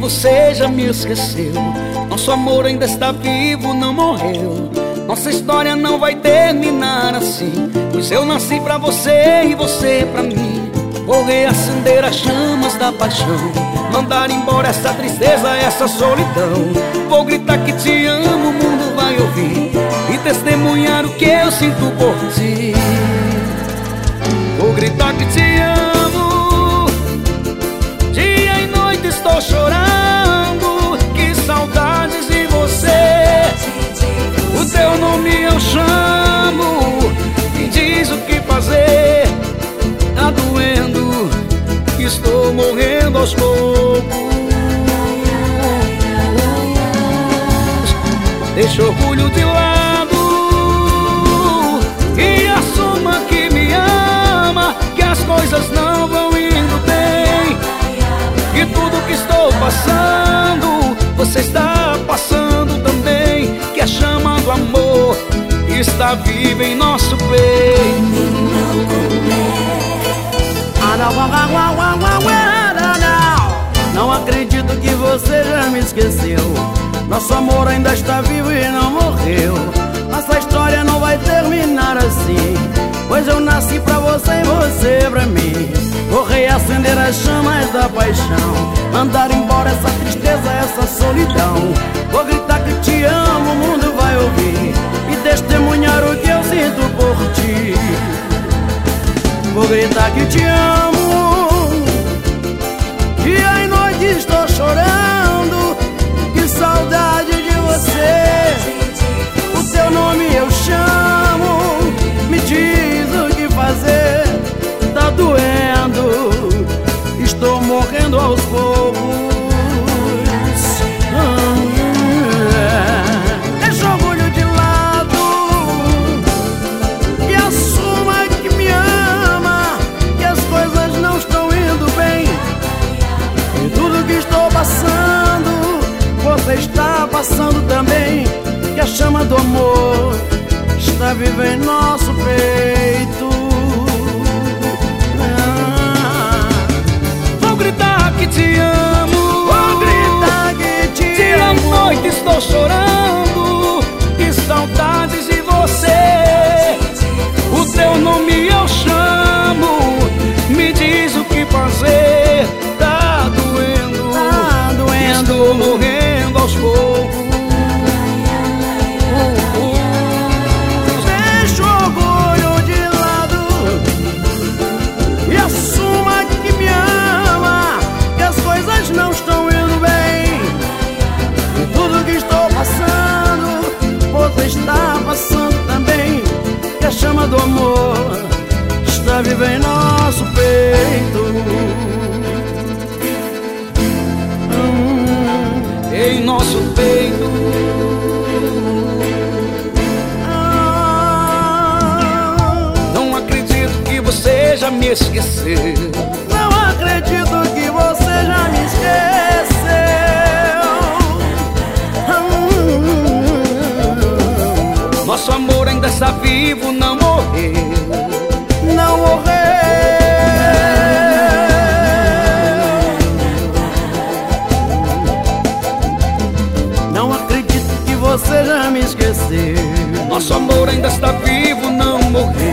você já me esqueceu. Nosso amor ainda está vivo, não morreu. Nossa história não vai terminar assim, pois eu nasci pra você e você pra mim. Vou reacender as chamas da paixão, mandar embora essa tristeza, essa solidão. Vou gritar que te amo, o mundo vai ouvir e testemunhar o que eu sinto por ti. Vou gritar que te amo, dia e noite estou chorando. Que saudades de você, o teu nome eu chamo. Me diz o que fazer, tá doendo, estou morrendo aos poucos. Deixa o orgulho de lado e assuma que me ama, que as coisas não vão indo bem, que tudo que estou passando você está passando também, que a chama do amor está viva em nosso peito. Não acredito que você já me esqueceu. Nosso amor ainda está vivo e não morreu. Nossa história não vai terminar assim, pois eu nasci pra você e você pra mim. Vou reacender as chamas da paixão, mandar embora essa tristeza, essa solidão. Vou gritar que te amo, o mundo vai ouvir e testemunhar o que eu sinto por ti. Vou gritar que te amo, dia e noite estou chorando. Que saudade de você, o teu nome eu chamo. Me diz o que fazer, tá doendo, estou morrendo aos poucos. Deixa o orgulho de lado e assuma que me ama, que as coisas não estão indo bem, e tudo que estou passando você está passando também, que a chama do amor está viva em nosso peito. Vou gritar que te amo, vou gritar que te amo. Dia e noite estou chorando, que saudades de você, o teu nome eu chamo. Me diz o que fazer, tá doendo, estou morrendo aos poucos. Deixa o orgulho de lado e assuma que me ama, que as coisas não estão indo bem, e tudo que estou passando você está passando também, que a chama do amor está viva em nosso peito. Em nosso peito. Não acredito que você já me esqueceu. Não acredito que você já me esqueceu. Nosso amor ainda está vivo, não morreu. Não morreu. Você já me esqueceu. Nosso amor ainda está vivo, não morreu.